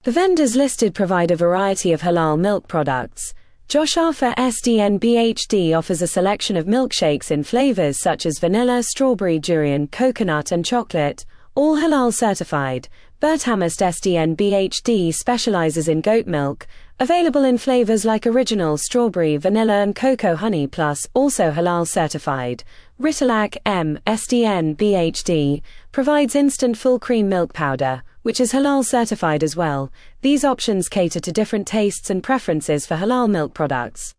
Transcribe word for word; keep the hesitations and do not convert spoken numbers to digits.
The vendors listed provide a variety of halal milk products. Josh Arthur S D N B H D offers a selection of milkshakes in flavors such as vanilla, strawberry, durian, coconut, and chocolate, all halal certified. Bert Hamest S D N B H D specializes in goat milk, available in flavors like original, strawberry, vanilla, and cocoa honey plus, also halal certified. Ritalac M S D N B H D provides instant full cream milk powder, which is halal certified as well. These options cater to different tastes and preferences for halal milk products.